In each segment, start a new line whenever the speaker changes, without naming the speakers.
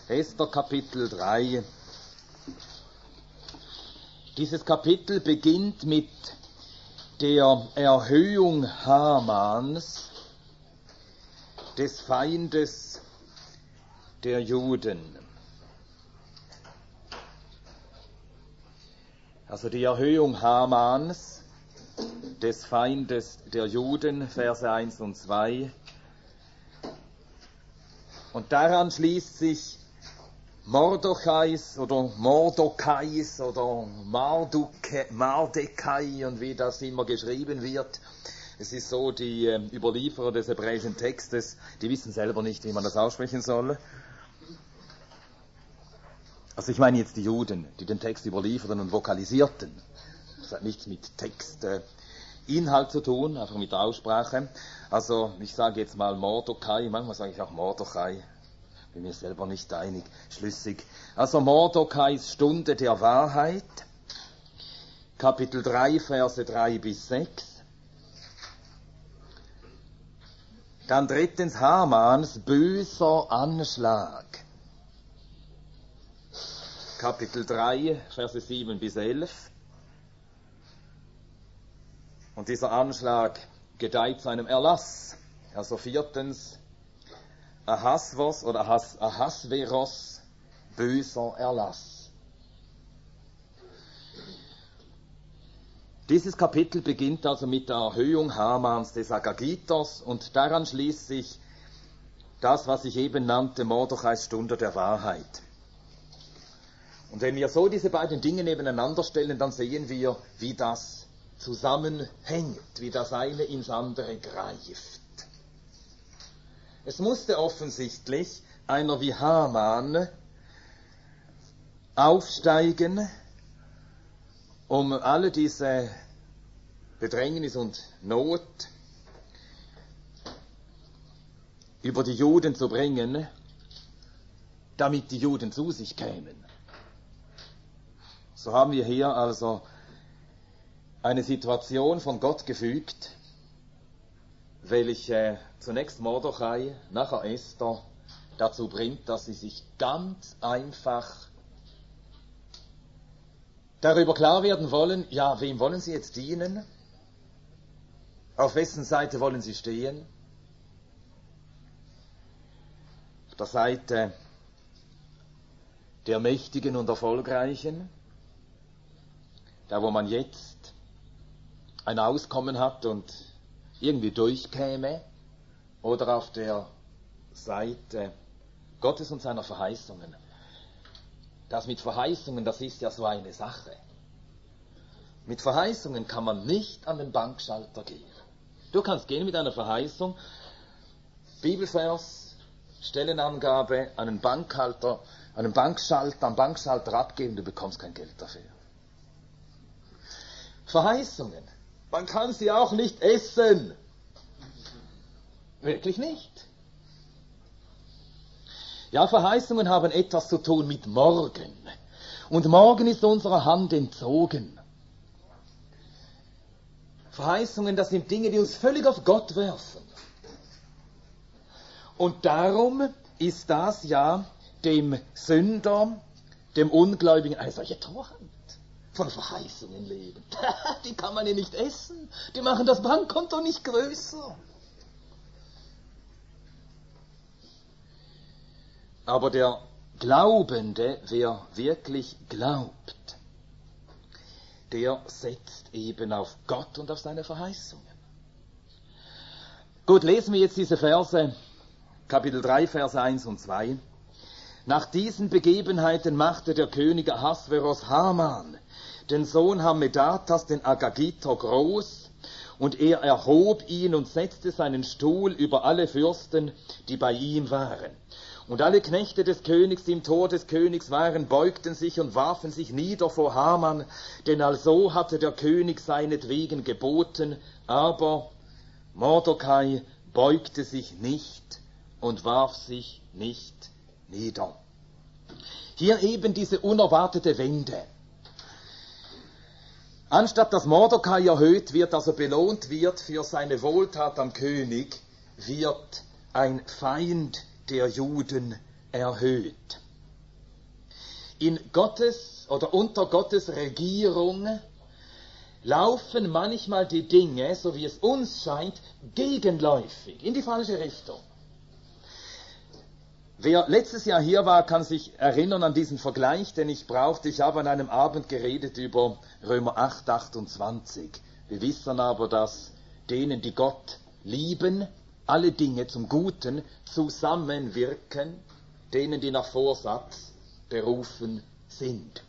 Esther Kapitel 3. Dieses Kapitel beginnt mit der Erhöhung Hamans, des Feindes der Juden. Also die Erhöhung Hamans, des Feindes der Juden, Verse 1 und 2. Und daran schließt sich Mordokais oder Mardekai und wie das immer geschrieben wird. Es ist so, die Überlieferer des hebräischen Textes, die wissen selber nicht, wie man das aussprechen soll. Also ich meine jetzt die Juden, die den Text überlieferten und vokalisierten. Das hat nichts mit Textinhalt zu tun, einfach mit der Aussprache. Also ich sage jetzt mal Mardokai, manchmal sage ich auch Mordechai. Bin mir selber nicht einig, schlüssig. Also Mordokais Stunde der Wahrheit, Kapitel 3, Verse 3 bis 6. Dann drittens Hamans böser Anschlag, Kapitel 3, Verse 7 bis 11. Und dieser Anschlag gedeiht seinem Erlass. Also viertens Ahasveros, böser Erlass. Dieses Kapitel beginnt also mit der Erhöhung Hamans des Agagitos und daran schließt sich das, was ich eben nannte, Mordechais Stunde der Wahrheit. Und wenn wir so diese beiden Dinge nebeneinander stellen, dann sehen wir, wie das zusammenhängt, wie das eine ins andere greift. Es musste offensichtlich einer wie Haman aufsteigen, um alle diese Bedrängnis und Not über die Juden zu bringen, damit die Juden zu sich kämen. So haben wir hier also eine Situation von Gott gefügt, welche zunächst Mordechai, nachher Esther dazu bringt, dass sie sich ganz einfach darüber klar werden wollen, ja, wem wollen sie jetzt dienen? Auf wessen Seite wollen sie stehen? Auf der Seite der Mächtigen und Erfolgreichen, da wo man jetzt ein Auskommen hat und irgendwie durchkäme, oder auf der Seite Gottes und seiner Verheißungen. Das mit Verheißungen, das ist ja so eine Sache. Mit Verheißungen kann man nicht an den Bankschalter gehen. Du kannst gehen mit einer Verheißung, Bibelvers, Stellenangabe, am Bankschalter abgeben, du bekommst kein Geld dafür. Verheißungen, man kann sie auch nicht essen. Wirklich nicht. Ja, Verheißungen haben etwas zu tun mit morgen. Und morgen ist unserer Hand entzogen. Verheißungen, das sind Dinge, die uns völlig auf Gott werfen. Und darum ist das ja dem Sünder, dem Ungläubigen, eine solche Torheit. Von Verheißungen leben. Die kann man ja nicht essen. Die machen das Bankkonto nicht größer. Aber der Glaubende, wer wirklich glaubt, der setzt eben auf Gott und auf seine Verheißungen. Gut, lesen wir jetzt diese Verse, Kapitel 3, Verse 1 und 2. Nach diesen Begebenheiten machte der König Ahasveros Haman, den Sohn Hammedatas, den Agagiter, groß, und er erhob ihn und setzte seinen Stuhl über alle Fürsten, die bei ihm waren. Und alle Knechte des Königs, die im Tor des Königs waren, beugten sich und warfen sich nieder vor Haman, denn also hatte der König seinetwegen geboten, aber Mordecai beugte sich nicht und warf sich nicht nieder. Hier eben diese unerwartete Wende. Anstatt dass Mordecai erhöht wird, also belohnt wird für seine Wohltat am König, wird ein Feind der Juden erhöht. in Gottes oder unter Gottes Regierung laufen manchmal die Dinge, so wie es uns scheint, gegenläufig, in die falsche Richtung. Wer letztes Jahr hier war, kann sich erinnern an diesen Vergleich, den ich brauchte. Ich habe an einem Abend geredet über Römer 8, 28. Wir wissen aber, dass denen, die Gott lieben, alle Dinge zum Guten zusammenwirken, denen, die nach Vorsatz berufen sind.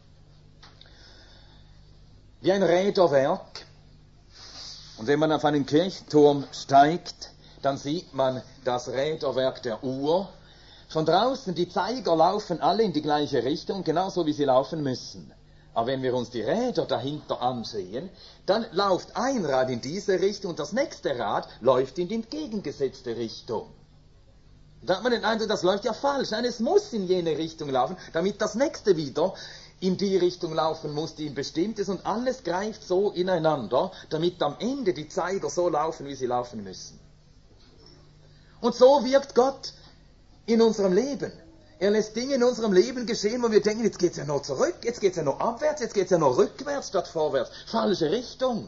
Wie ein Räderwerk. Und wenn man auf einen Kirchturm steigt, dann sieht man das Räderwerk der Uhr. Von draußen, die Zeiger laufen alle in die gleiche Richtung, genauso wie sie laufen müssen. Aber wenn wir uns die Räder dahinter ansehen, dann läuft ein Rad in diese Richtung und das nächste Rad läuft in die entgegengesetzte Richtung. Da hat man den Eindruck, das läuft ja falsch. Nein, es muss in jene Richtung laufen, damit das nächste wieder in die Richtung laufen muss, die ihm bestimmt ist. Und alles greift so ineinander, damit am Ende die Zeiger so laufen, wie sie laufen müssen. Und so wirkt Gott in unserem Leben. Er lässt Dinge in unserem Leben geschehen, wo wir denken, jetzt geht's ja noch zurück, jetzt geht's ja noch abwärts, jetzt geht's ja noch rückwärts statt vorwärts. Falsche Richtung.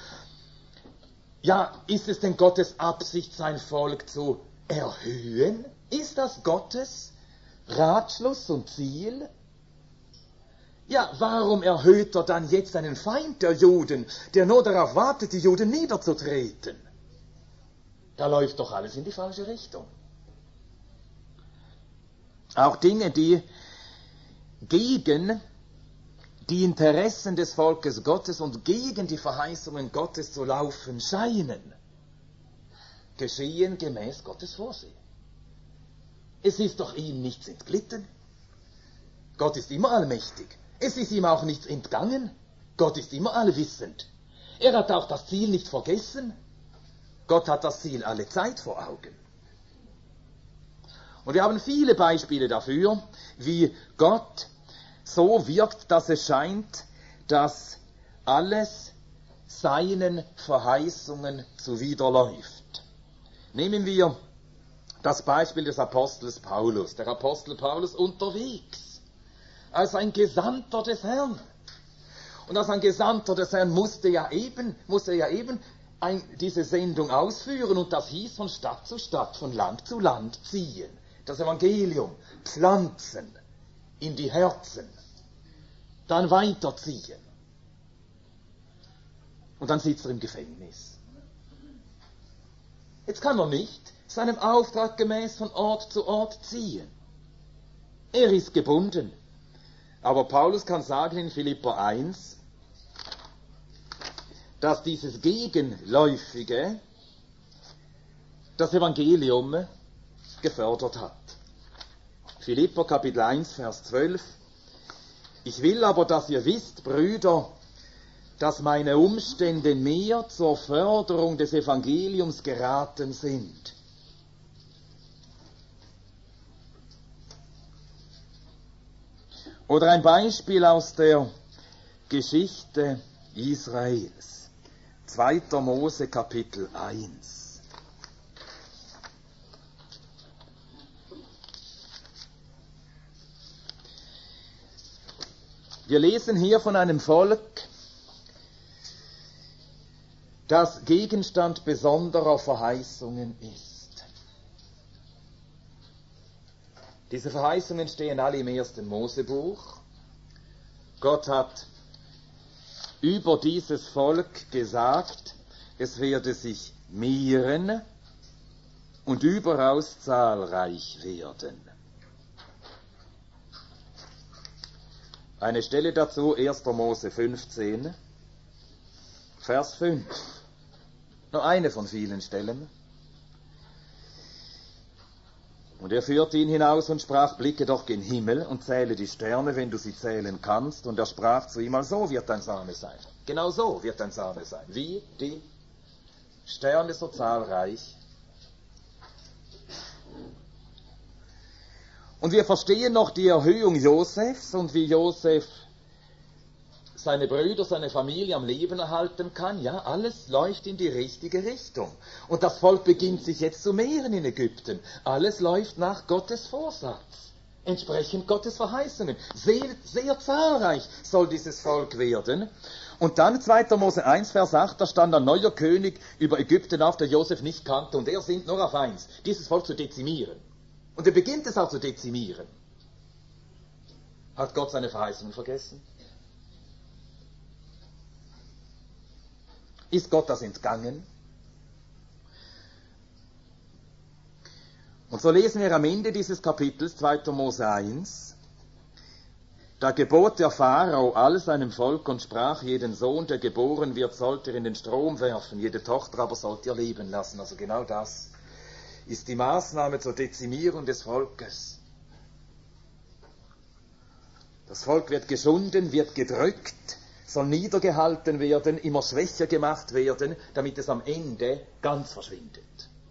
Ja, ist es denn Gottes Absicht, sein Volk zu erhöhen? Ist das Gottes Ratschluss und Ziel? Ja, warum erhöht er dann jetzt einen Feind der Juden, der nur darauf wartet, die Juden niederzutreten? Da läuft doch alles in die falsche Richtung. Auch Dinge, die gegen die Interessen des Volkes Gottes und gegen die Verheißungen Gottes zu laufen scheinen, geschehen gemäß Gottes Vorsehen. Es ist doch ihm nichts entglitten. Gott ist immer allmächtig. Es ist ihm auch nichts entgangen. Gott ist immer allwissend. Er hat auch das Ziel nicht vergessen. Gott hat das Ziel alle Zeit vor Augen. Und wir haben viele Beispiele dafür, wie Gott so wirkt, dass es scheint, dass alles seinen Verheißungen zuwiderläuft. Nehmen wir das Beispiel des Apostels Paulus. Der Apostel Paulus unterwegs, als ein Gesandter des Herrn. Und als ein Gesandter des Herrn musste er ja eben diese Sendung ausführen, und das hieß von Stadt zu Stadt, von Land zu Land ziehen. Das Evangelium pflanzen in die Herzen, dann weiterziehen. Und dann sitzt er im Gefängnis. Jetzt kann er nicht seinem Auftrag gemäß von Ort zu Ort ziehen. Er ist gebunden. Aber Paulus kann sagen in Philipper 1, dass dieses Gegenläufige das Evangelium gefördert hat. Philipper Kapitel 1, Vers 12. Ich will aber, dass ihr wisst, Brüder, dass meine Umstände mehr zur Förderung des Evangeliums geraten sind. Oder ein Beispiel aus der Geschichte Israels. 2. Mose Kapitel 1. Wir lesen hier von einem Volk, das Gegenstand besonderer Verheißungen ist. Diese Verheißungen stehen alle im 1. Mosebuch. Gott hat über dieses Volk gesagt, es werde sich mehren und überaus zahlreich werden. Eine Stelle dazu, 1. Mose 15, Vers 5. Nur eine von vielen Stellen. Und er führte ihn hinaus und sprach, blicke doch gen Himmel und zähle die Sterne, wenn du sie zählen kannst. Und er sprach zu ihm, so wird dein Same sein. Genau so wird dein Same sein. Wie die Sterne so zahlreich. Und wir verstehen noch die Erhöhung Josefs und wie Josef seine Brüder, seine Familie am Leben erhalten kann. Ja, alles läuft in die richtige Richtung. Und das Volk beginnt sich jetzt zu mehren in Ägypten. Alles läuft nach Gottes Vorsatz. entsprechend Gottes Verheißungen. Sehr, sehr zahlreich soll dieses Volk werden. Und dann 2. Mose 1, Vers 8, da stand ein neuer König über Ägypten auf, der Josef nicht kannte, und er sinnt nur auf eins, dieses Volk zu dezimieren. Und er beginnt es auch zu dezimieren. Hat Gott seine Verheißungen vergessen? Ist Gott das entgangen? Und so lesen wir am Ende dieses Kapitels, 2. Mose 1, da gebot der Pharao all seinem Volk und sprach, jeden Sohn, der geboren wird, sollt ihr in den Strom werfen, jede Tochter aber sollt ihr leben lassen. Also genau das ist die Maßnahme zur Dezimierung des Volkes. Das Volk wird geschunden, wird gedrückt, soll niedergehalten werden, immer schwächer gemacht werden, damit es am Ende ganz verschwindet.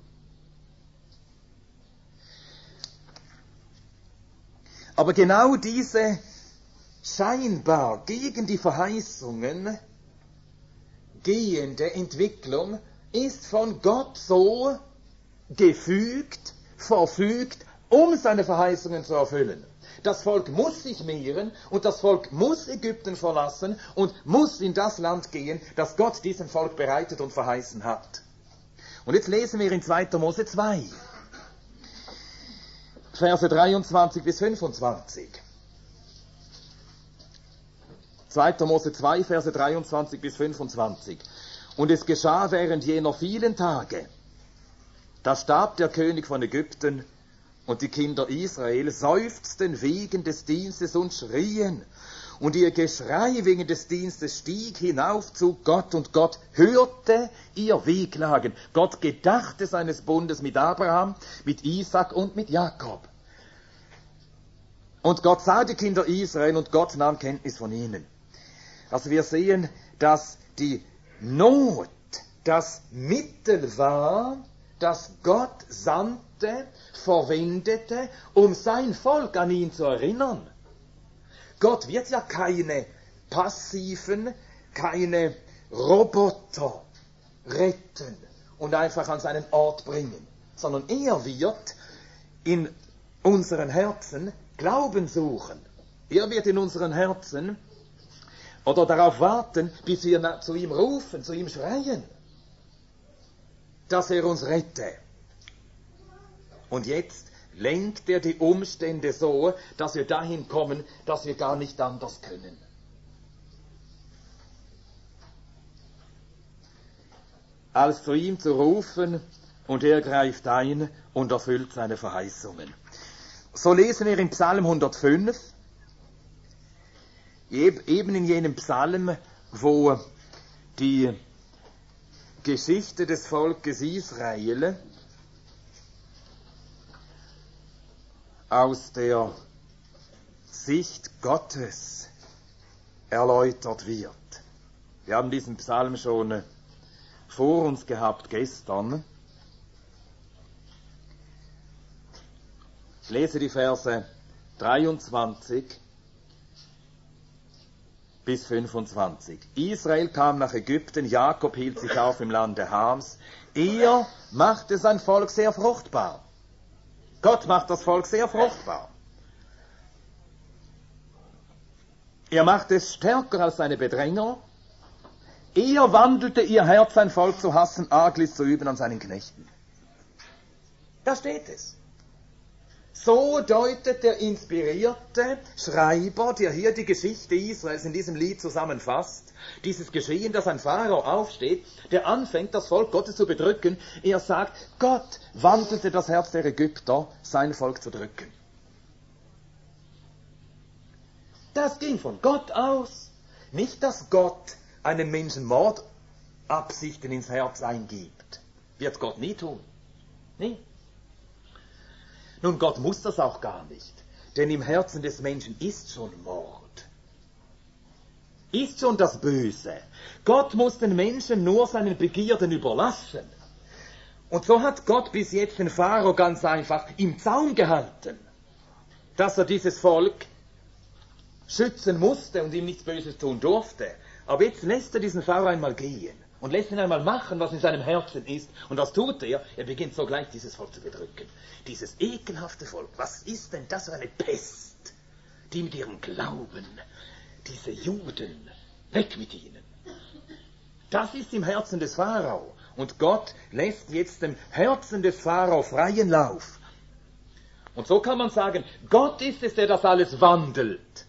Aber genau diese scheinbar gegen die Verheißungen gehende Entwicklung ist von Gott so gefügt, verfügt, um seine Verheißungen zu erfüllen. Das Volk muss sich mehren und das Volk muss Ägypten verlassen und muss in das Land gehen, das Gott diesem Volk bereitet und verheißen hat. Und jetzt lesen wir in 2. Mose 2, Verse 23 bis 25. 2. Mose 2, Verse 23 bis 25. Und es geschah während jener vielen Tage, da starb der König von Ägypten, und die Kinder Israel seufzten wegen des Dienstes und schrien. Und ihr Geschrei wegen des Dienstes stieg hinauf zu Gott, und Gott hörte ihr Wehklagen. Gott gedachte seines Bundes mit Abraham, mit Isaak und mit Jakob. Und Gott sah die Kinder Israel, und Gott nahm Kenntnis von ihnen. Also wir sehen, dass die Not das Mittel war, das Gott sandte, verwendete, um sein Volk an ihn zu erinnern. Gott wird ja keine passiven, keine Roboter retten und einfach an seinen Ort bringen, sondern er wird in unseren Herzen Glauben suchen. Er wird in unseren Herzen oder darauf warten, bis wir zu ihm rufen, zu ihm schreien, dass er uns rette. Und jetzt lenkt er die Umstände so, dass wir dahin kommen, dass wir gar nicht anders können. Als zu ihm zu rufen, und er greift ein und erfüllt seine Verheißungen. So lesen wir in Psalm 105, eben in jenem Psalm, wo die Geschichte des Volkes Israel aus der Sicht Gottes erläutert wird. Wir haben diesen Psalm schon vor uns gehabt gestern. Ich lese die Verse 23 bis 25. Israel kam nach Ägypten, Jakob hielt sich auf im Lande Hams. Er machte sein Volk sehr fruchtbar. Gott macht das Volk sehr fruchtbar. Er macht es stärker als seine Bedränger. Er wandelte ihr Herz, sein Volk zu hassen, Arglis zu üben an seinen Knechten. Da steht es. So deutet der inspirierte Schreiber, der hier die Geschichte Israels in diesem Lied zusammenfasst, dieses Geschehen, dass ein Pharao aufsteht, der anfängt, das Volk Gottes zu bedrücken. Er sagt, Gott wandelte das Herz der Ägypter, sein Volk zu drücken. Das ging von Gott aus. Nicht, dass Gott einem Menschen Mordabsichten ins Herz eingibt. Wird Gott nie tun. Nie. Nun, Gott muss das auch gar nicht, denn im Herzen des Menschen ist schon Mord, ist schon das Böse. Gott muss den Menschen nur seinen Begierden überlassen. Und so hat Gott bis jetzt den Pharao ganz einfach im Zaum gehalten, dass er dieses Volk schützen musste und ihm nichts Böses tun durfte. Aber jetzt lässt er diesen Pharao einmal gehen. und lässt ihn einmal machen, was in seinem Herzen ist. Und was tut er? Er beginnt sogleich, dieses Volk zu bedrücken. Dieses ekelhafte Volk, was ist denn das für eine Pest, die mit ihrem Glauben, diese Juden, weg mit ihnen. Das ist im Herzen des Pharao. Und Gott lässt jetzt dem Herzen des Pharao freien Lauf. Und so kann man sagen, Gott ist es, der das alles wandelt.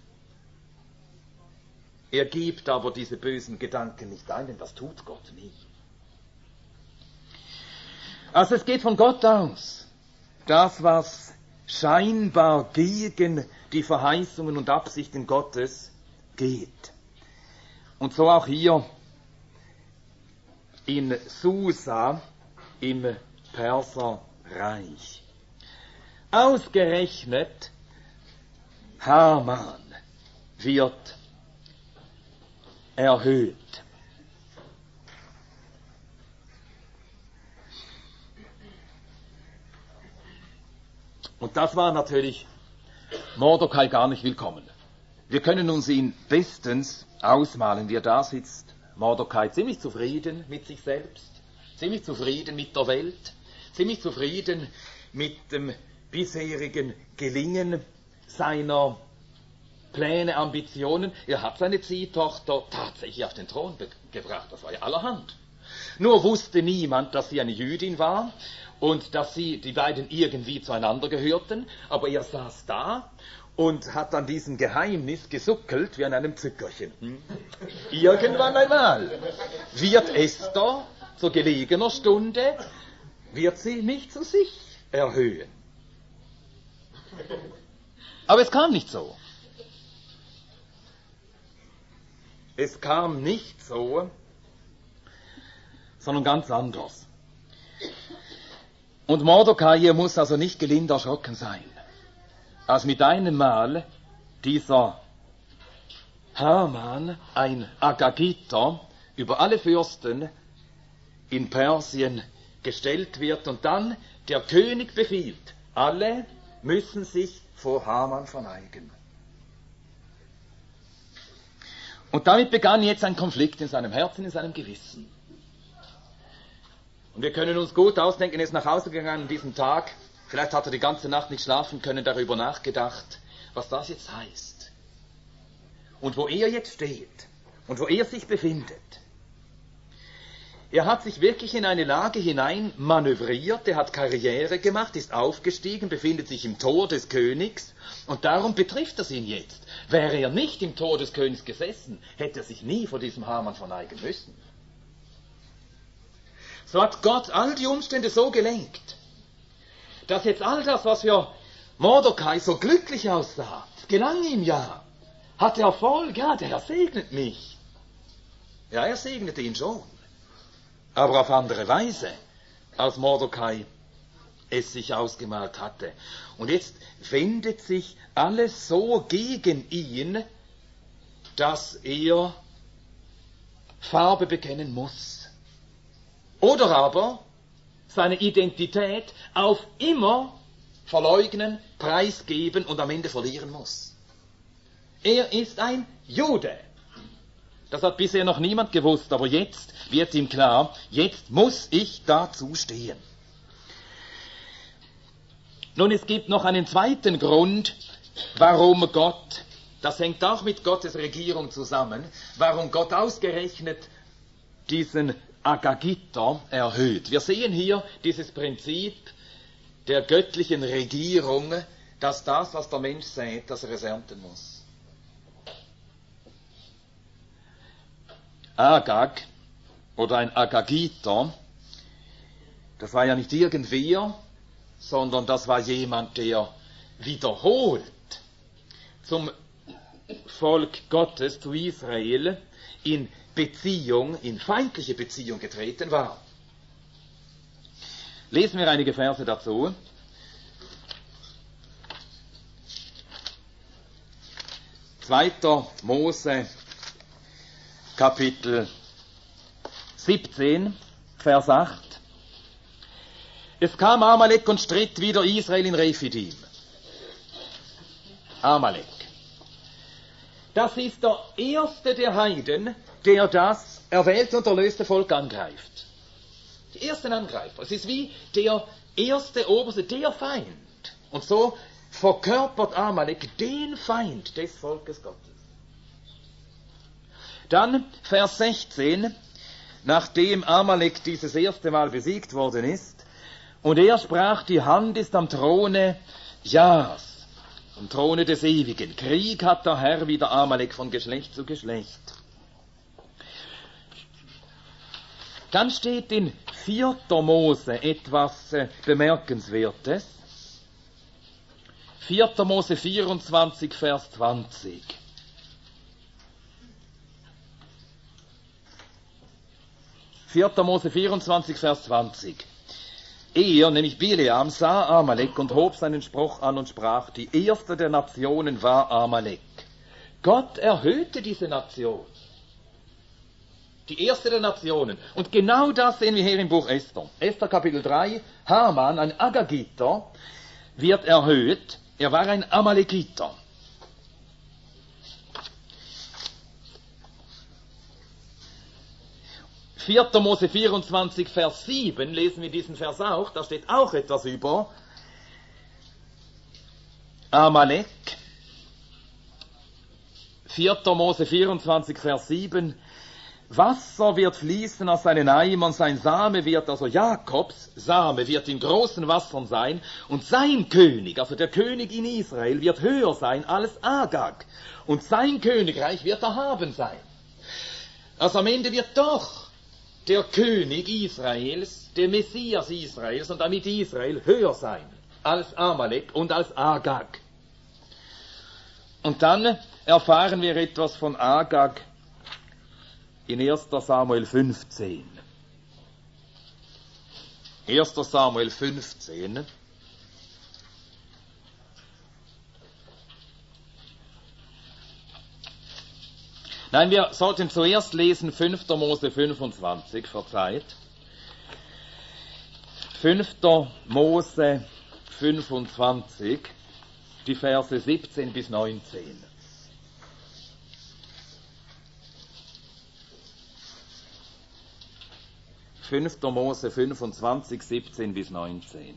Er gibt aber diese bösen Gedanken nicht ein, denn das tut Gott nie. Also es geht von Gott aus. Das, was scheinbar gegen die Verheißungen und Absichten Gottes geht. Und so auch hier in Susa im Perserreich. Ausgerechnet Haman wird erhöht. Und das war natürlich Mordecai gar nicht willkommen. Wir können uns ihn bestens ausmalen, wie er da sitzt. Mordecai ziemlich zufrieden mit sich selbst, ziemlich zufrieden mit der Welt, ziemlich zufrieden mit dem bisherigen Gelingen seiner Pläne, Ambitionen. Er hat seine Ziehtochter tatsächlich auf den Thron gebracht, das war ja allerhand. Nur wusste niemand, dass sie eine Jüdin war und dass die beiden irgendwie zueinander gehörten, aber er saß da und hat an diesem Geheimnis gesuckelt wie an einem Zückerchen. Irgendwann einmal wird Esther zu gelegener Stunde, wird sie mich zu sich erhöhen. Aber es kam nicht so. Es kam nicht so, sondern ganz anders. Und Mordecai muss also nicht gelinde erschrocken sein, als mit einem Mal dieser Haman, ein Agagiter, über alle Fürsten in Persien gestellt wird und dann der König befiehlt, alle müssen sich vor Haman verneigen. Und damit begann jetzt ein Konflikt in seinem Herzen, in seinem Gewissen. Und wir können uns gut ausdenken, er ist nach Hause gegangen an diesem Tag. Vielleicht hat er die ganze Nacht nicht schlafen können, darüber nachgedacht, was das jetzt heißt. Und wo er jetzt steht und wo er sich befindet. Er hat sich wirklich in eine Lage hinein manövriert, er hat Karriere gemacht, ist aufgestiegen, befindet sich im Tor des Königs und darum betrifft es ihn jetzt. Wäre er nicht im Tor des Königs gesessen, hätte er sich nie vor diesem Haman verneigen müssen. So hat Gott all die Umstände so gelenkt, dass jetzt all das, was für Mordecai so glücklich aussah, gelang ihm ja, hatte Erfolg, ja, der Herr segnet mich. Ja, er segnete ihn schon, aber auf andere Weise, als Mordecai es sich ausgemalt hatte. Und jetzt wendet sich alles so gegen ihn, dass er Farbe bekennen muss. Oder aber seine Identität auf immer verleugnen, preisgeben und am Ende verlieren muss. Er ist ein Jude. Das hat bisher noch niemand gewusst, aber jetzt wird ihm klar, jetzt muss ich dazu stehen. Nun, es gibt noch einen zweiten Grund, warum Gott, das hängt auch mit Gottes Regierung zusammen, warum Gott ausgerechnet diesen Agagiter erhöht. Wir sehen hier dieses Prinzip der göttlichen Regierung, dass das, was der Mensch sät, dass er es ernten muss. Agag oder ein Agagiter, das war ja nicht irgendwer, sondern das war jemand, der wiederholt zum Volk Gottes, zu Israel, in Beziehung, in feindliche Beziehung getreten war. Lesen wir einige Verse dazu. 2. Mose, Kapitel 17, Vers 8. Es kam Amalek und stritt wider Israel in Rephidim. Amalek. Das ist der erste der Heiden, der das erwählte und erlöste Volk angreift. Die ersten Angreifer. Es ist wie der erste Oberste, der Feind. Und so verkörpert Amalek den Feind des Volkes Gottes. Dann Vers 16, nachdem Amalek dieses erste Mal besiegt worden ist, und er sprach, die Hand ist am Throne Jahs, am Throne des Ewigen. Krieg hat der Herr wider Amalek von Geschlecht zu Geschlecht. Dann steht in 4. Mose etwas Bemerkenswertes. 4. Mose 24, Vers 20. 4. Mose 24, Vers 20. Er, nämlich Bileam, sah Amalek und hob seinen Spruch an und sprach, die erste der Nationen war Amalek. Gott erhöhte diese Nation. Die erste der Nationen. Und genau das sehen wir hier im Buch Esther. Esther Kapitel 3, Haman, ein Agagiter, wird erhöht. Er war ein Amalekiter. Vierter Mose 24, Vers 7, lesen wir diesen Vers auch. Da steht auch etwas über Amalek. 4. Mose 24, Vers 7. Wasser wird fließen aus seinen Eimern, sein Same wird, also Jakobs Same wird in großen Wassern sein, und sein König, also der König in Israel, wird höher sein als Agag, und sein Königreich wird erhaben sein. Also am Ende wird doch der König Israels, der Messias Israels und damit Israel höher sein als Amalek und als Agag. Und dann erfahren wir etwas von Agag in 1. Samuel 15. 1. Samuel 15. Nein, wir sollten zuerst lesen 5. Mose 25, verzeiht. 5. Mose 25, die Verse 17 bis 19. 5. Mose 25, 17 bis 19.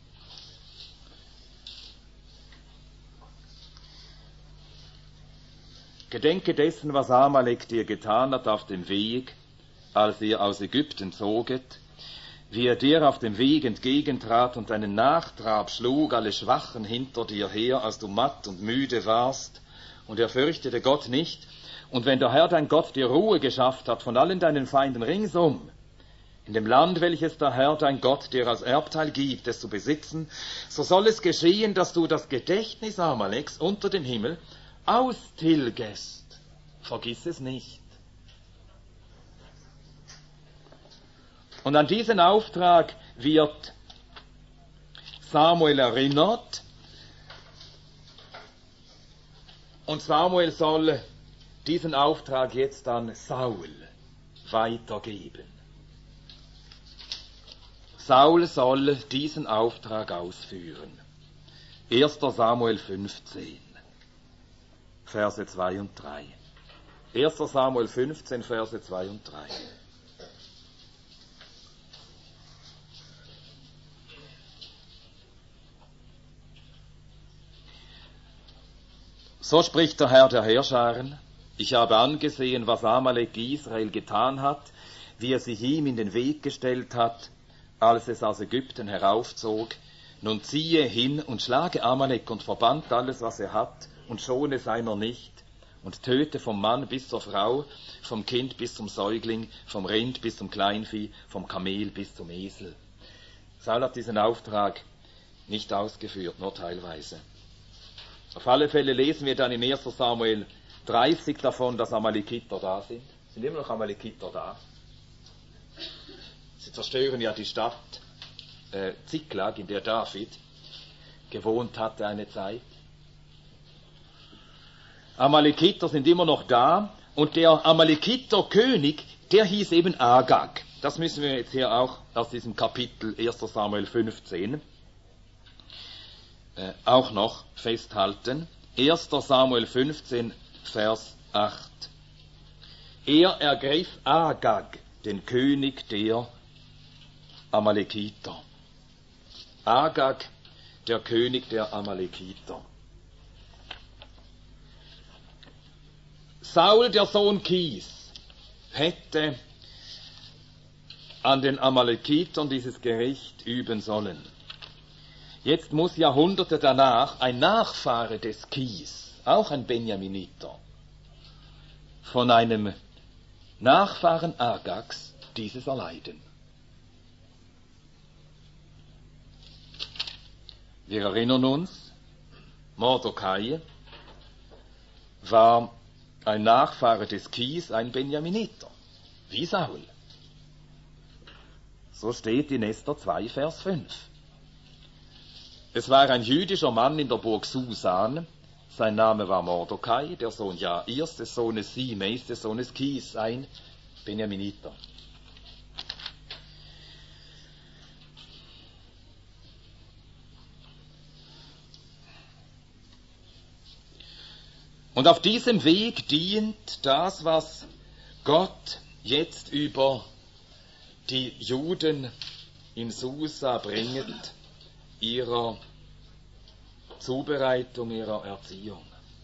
Gedenke dessen, was Amalek dir getan hat auf dem Weg, als ihr aus Ägypten zoget, wie er dir auf dem Weg entgegentrat und deinen Nachtrab schlug, alle Schwachen hinter dir her, als du matt und müde warst, und er fürchtete Gott nicht. Und wenn der Herr dein Gott dir Ruhe geschafft hat von allen deinen Feinden ringsum, in dem Land, welches der Herr dein Gott dir als Erbteil gibt, es zu besitzen, so soll es geschehen, dass du das Gedächtnis Amaleks unter dem Himmel austilgest. Vergiss es nicht. Und an diesen Auftrag wird Samuel erinnert. Und Samuel soll diesen Auftrag jetzt an Saul weitergeben. Saul soll diesen Auftrag ausführen. 1. Samuel 15, Verse 2 und 3. 1. Samuel 15, Verse 2 und 3. So spricht der Herr der Heerscharen: Ich habe angesehen, was Amalek Israel getan hat, wie er sich ihm in den Weg gestellt hat, als es aus Ägypten heraufzog. Nun ziehe hin und schlage Amalek und verbannt alles, was er hat, und schone seiner nicht, und töte vom Mann bis zur Frau, vom Kind bis zum Säugling, vom Rind bis zum Kleinvieh, vom Kamel bis zum Esel. Saul hat diesen Auftrag nicht ausgeführt, nur teilweise. Auf alle Fälle lesen wir dann in 1. Samuel 30 davon, dass Amalekiter da sind. Sind immer noch Amalekiter da. Sie zerstören ja die Stadt Ziklag, in der David gewohnt hatte eine Zeit. Amalekiter sind immer noch da, und der Amalekiter-König, der hieß eben Agag. Das müssen wir jetzt hier auch aus diesem Kapitel 1. Samuel 15 auch noch festhalten. 1. Samuel 15, Vers 8. Er ergriff Agag, den König der Amalekiter. Agag, der König der Amalekiter. Saul, der Sohn Kis, hätte an den Amalekitern dieses Gericht üben sollen. Jetzt muss Jahrhunderte danach ein Nachfahre des Kis, auch ein Benjaminiter, von einem Nachfahren Agags dieses erleiden. Wir erinnern uns, Mordecai war ein Nachfahre des Kis, ein Benjaminiter, wie Saul. So steht in Esther 2, Vers 5. Es war ein jüdischer Mann in der Burg Susan. Sein Name war Mordecai, der Sohn Jairs, des Sohnes Simeis, des Sohnes Kis, ein Benjaminiter. Und auf diesem Weg dient das, was Gott jetzt über die Juden in Susa bringt, ihrer Zubereitung, ihrer Erziehung.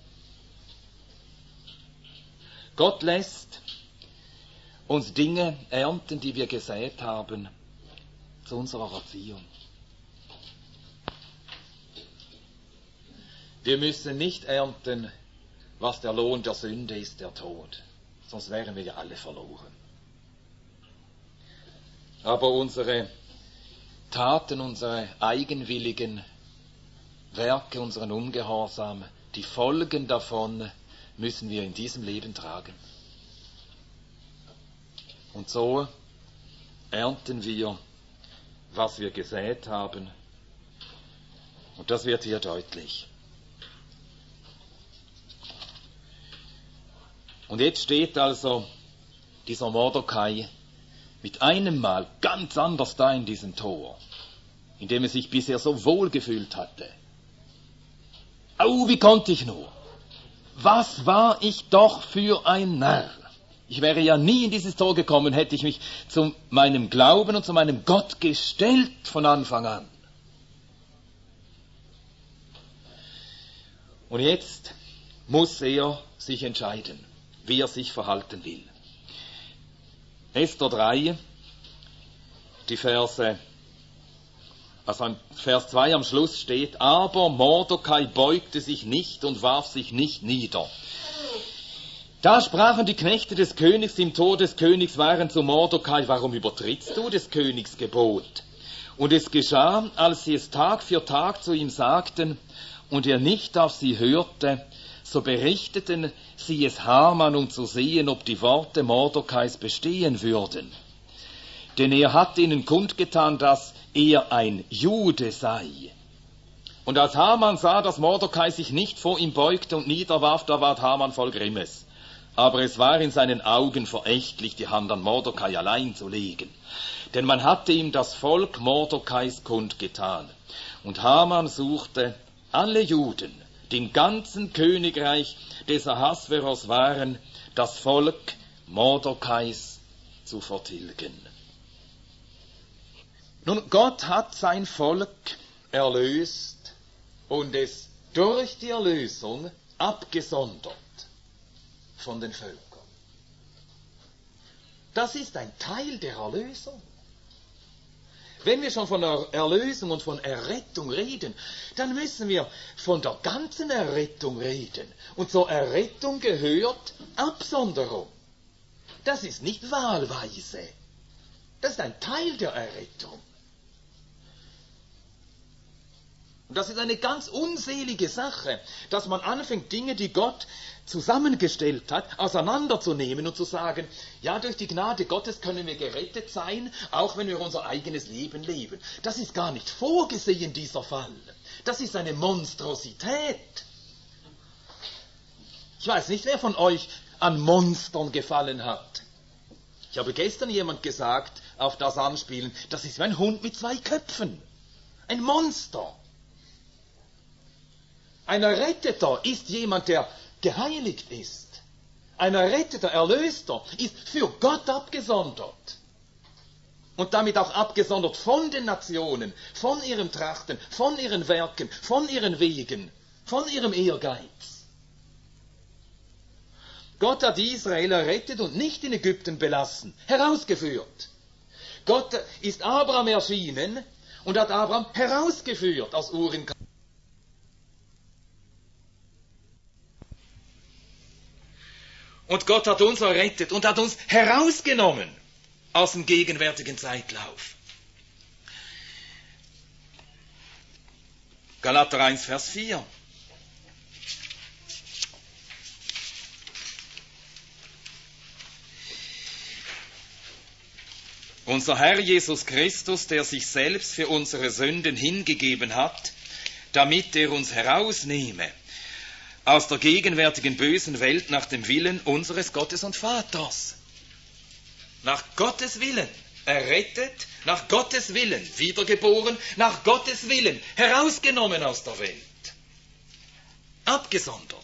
Gott lässt uns Dinge ernten, die wir gesät haben, zu unserer Erziehung. Wir müssen nicht ernten, was der Lohn der Sünde ist, der Tod. Sonst wären wir ja alle verloren. Aber unsere Taten, unsere eigenwilligen Werke, unseren Ungehorsam, die Folgen davon müssen wir in diesem Leben tragen. Und so ernten wir, was wir gesät haben. Und das wird hier deutlich. Und jetzt steht also dieser Mordecai mit einem Mal ganz anders da in diesem Tor, in dem er sich bisher so wohl gefühlt hatte. Au, wie konnte ich nur? Was war ich doch für ein Narr? Ich wäre ja nie in dieses Tor gekommen, hätte ich mich zu meinem Glauben und zu meinem Gott gestellt von Anfang an. Und jetzt muss er sich entscheiden, wie er sich verhalten will. Esther 3, die Verse, also in Vers 2 am Schluss steht, aber Mordecai beugte sich nicht und warf sich nicht nieder. Da sprachen die Knechte des Königs im Tor des Königs waren zu Mordecai, warum übertrittst du des Königs Gebot? Und es geschah, als sie es Tag für Tag zu ihm sagten und er nicht auf sie hörte, so berichteten sie es Haman, um zu sehen, ob die Worte Mordecais bestehen würden. Denn er hat ihnen kundgetan, dass er ein Jude sei. Und als Haman sah, dass Mordecai sich nicht vor ihm beugte und niederwarf, da ward Haman voll Grimmes. Aber es war in seinen Augen verächtlich, die Hand an Mordecai allein zu legen. Denn man hatte ihm das Volk Mordecais kundgetan. Und Haman suchte alle Juden, die im ganzen Königreich des Ahasveros waren, das Volk Mordecais zu vertilgen. Nun, Gott hat sein Volk erlöst und es durch die Erlösung abgesondert von den Völkern. Das ist ein Teil der Erlösung. Wenn wir schon von Erlösung und von Errettung reden, dann müssen wir von der ganzen Errettung reden. Und zur Errettung gehört Absonderung. Das ist nicht wahlweise. Das ist ein Teil der Errettung. Und das ist eine ganz unselige Sache, dass man anfängt, Dinge, die Gott zusammengestellt hat, auseinanderzunehmen und zu sagen, ja, durch die Gnade Gottes können wir gerettet sein, auch wenn wir unser eigenes Leben leben. Das ist gar nicht vorgesehen, dieser Fall. Das ist eine Monstrosität. Ich weiß nicht, wer von euch an Monstern gefallen hat. Ich habe gestern jemand gesagt, auf das Anspielen, das ist wie ein Hund mit 2 Köpfen. Ein Monster. Ein Erretteter ist jemand, der geheiligt ist. ein erretteter Erlöster, ist für Gott abgesondert. Und damit auch abgesondert von den Nationen, von ihrem Trachten, von ihren Werken, von ihren Wegen, von ihrem Ehrgeiz. Gott hat Israel errettet und nicht in Ägypten belassen, herausgeführt. Gott ist Abraham erschienen und hat Abraham herausgeführt aus Ur in Chaldea. Und Gott hat uns errettet und hat uns herausgenommen aus dem gegenwärtigen Zeitlauf. Galater 1, Vers 4. Unser Herr Jesus Christus, der sich selbst für unsere Sünden hingegeben hat, damit er uns herausnehme aus der gegenwärtigen bösen Welt nach dem Willen unseres Gottes und Vaters. Nach Gottes Willen errettet, nach Gottes Willen wiedergeboren, nach Gottes Willen herausgenommen aus der Welt. Abgesondert.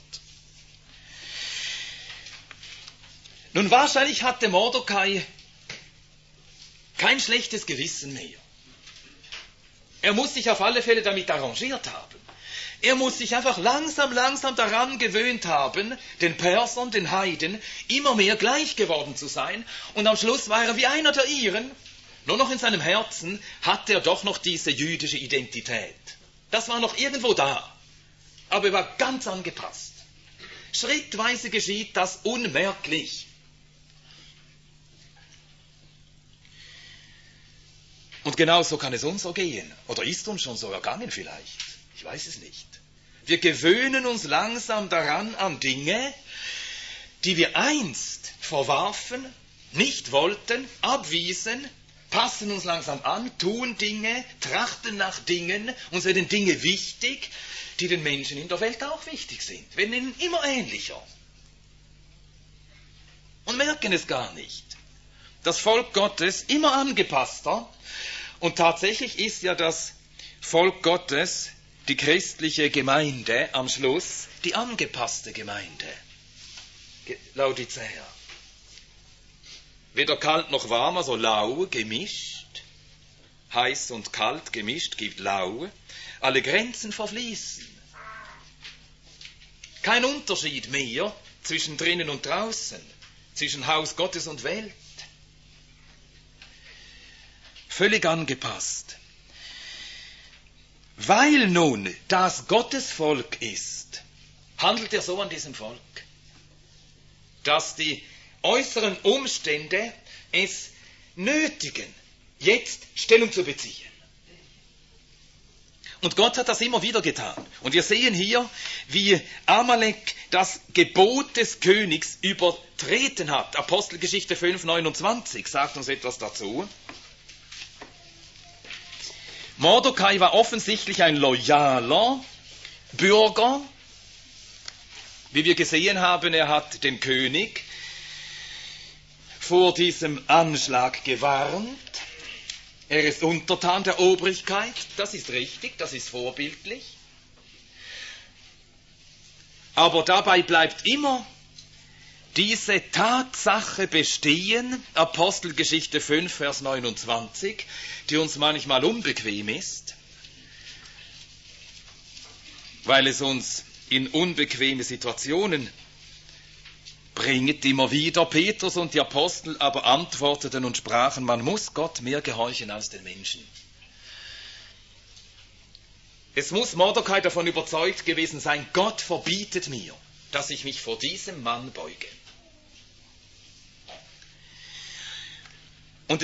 Nun wahrscheinlich hatte Mordecai kein schlechtes Gewissen mehr. Er muss sich auf alle Fälle damit arrangiert haben. Er muss sich einfach langsam daran gewöhnt haben, den Persern, den Heiden, immer mehr gleich geworden zu sein. Und am Schluss war er wie einer der ihren. Nur noch in seinem Herzen hatte er doch noch diese jüdische Identität. Das war noch irgendwo da. Aber er war ganz angepasst. Schrittweise geschieht das unmerklich. Und genau so kann es uns so gehen. Oder ist uns schon so ergangen vielleicht. Ich weiß es nicht. Wir gewöhnen uns langsam daran an Dinge, die wir einst verwarfen, nicht wollten, abwiesen, passen uns langsam an, tun Dinge, trachten nach Dingen, uns werden Dinge wichtig, die den Menschen in der Welt auch wichtig sind, werden ihnen immer ähnlicher. Und merken es gar nicht. Das Volk Gottes immer angepasster, und tatsächlich ist ja das Volk Gottes, die christliche Gemeinde, am Schluss die angepasste Gemeinde. Laodicea. Weder kalt noch warm, also lau, gemischt. Heiß und kalt gemischt gibt lau. Alle Grenzen verfließen. Kein Unterschied mehr zwischen drinnen und draußen, zwischen Haus Gottes und Welt. Völlig angepasst. Weil nun das Gottesvolk ist, handelt er so an diesem Volk, dass die äußeren Umstände es nötigen, jetzt Stellung zu beziehen. Und Gott hat das immer wieder getan. Und wir sehen hier, wie Amalek das Gebot des Königs übertreten hat. Apostelgeschichte 5,29 sagt uns etwas dazu. Mordecai war offensichtlich ein loyaler Bürger. Wie wir gesehen haben, er hat den König vor diesem Anschlag gewarnt. Er ist untertan der Obrigkeit. Das ist richtig, das ist vorbildlich. Aber dabei bleibt immer diese Tatsache bestehen, Apostelgeschichte 5, Vers 29, die uns manchmal unbequem ist, weil es uns in unbequeme Situationen bringt, immer wieder. Petrus und die Apostel aber antworteten und sprachen, man muss Gott mehr gehorchen als den Menschen. Es muss Mordecai davon überzeugt gewesen sein, Gott verbietet mir, dass ich mich vor diesem Mann beuge. Und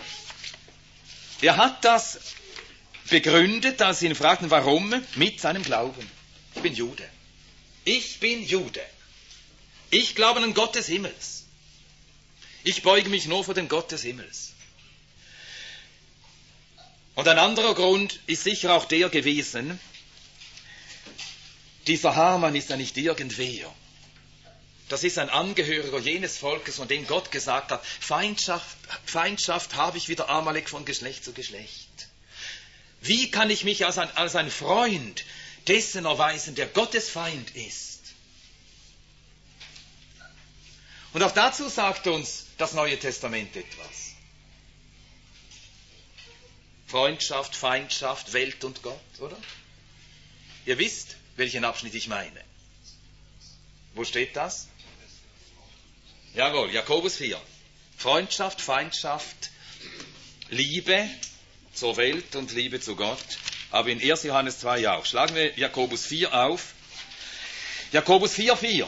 er hat das begründet, als sie ihn fragten, warum, mit seinem Glauben. Ich bin Jude. Ich bin Jude. Ich glaube an den Gott des Himmels. Ich beuge mich nur vor dem Gott des Himmels. Und ein anderer Grund ist sicher auch der gewesen, dieser Haman ist ja nicht irgendwer. Das ist ein Angehöriger jenes Volkes, von dem Gott gesagt hat, Feindschaft habe ich wieder Amalek von Geschlecht zu Geschlecht. Wie kann ich mich als ein Freund dessen erweisen, der Gottes Feind ist? Und auch dazu sagt uns das Neue Testament etwas. Freundschaft, Feindschaft, Welt und Gott, oder? Ihr wisst, welchen Abschnitt ich meine. Wo steht das? Jawohl, Jakobus 4. Freundschaft, Feindschaft, Liebe zur Welt und Liebe zu Gott. Aber in 1. Johannes 2 auch. Schlagen wir Jakobus 4 auf. Jakobus 4,4.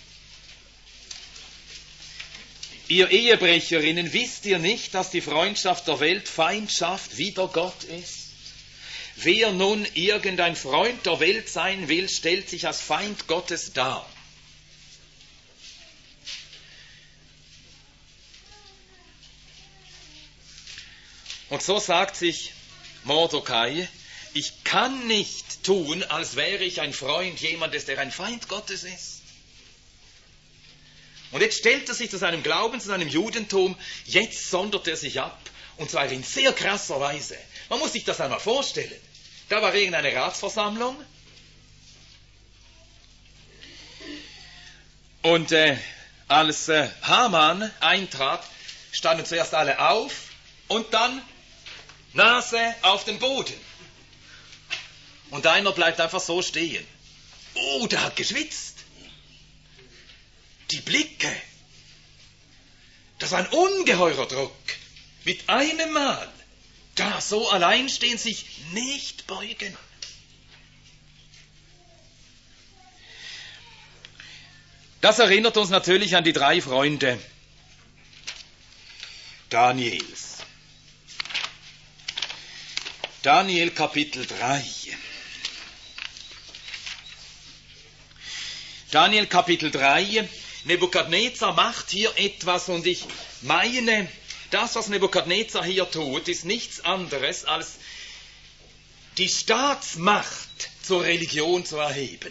Ihr Ehebrecherinnen, wisst ihr nicht, dass die Freundschaft der Welt Feindschaft wider Gott ist? Wer nun irgendein Freund der Welt sein will, stellt sich als Feind Gottes dar. Und so sagt sich Mordecai, ich kann nicht tun, als wäre ich ein Freund jemandes, der ein Feind Gottes ist. Und jetzt stellt er sich zu seinem Glauben, zu seinem Judentum, jetzt sondert er sich ab, und zwar in sehr krasser Weise. Man muss sich das einmal vorstellen. Da war irgendeine Ratsversammlung, und als Haman eintrat, standen zuerst alle auf, und dann Nase auf den Boden. Und einer bleibt einfach so stehen. Oh, der hat geschwitzt. Die Blicke. Das war ein ungeheurer Druck. Mit einem Mal. Da so allein stehen, sich nicht beugen. Das erinnert uns natürlich an die 3 Freunde Daniels. Daniel Kapitel 3. Daniel Kapitel 3. Nebukadnezar macht hier etwas, und ich meine, das, was Nebukadnezar hier tut, ist nichts anderes, als die Staatsmacht zur Religion zu erheben.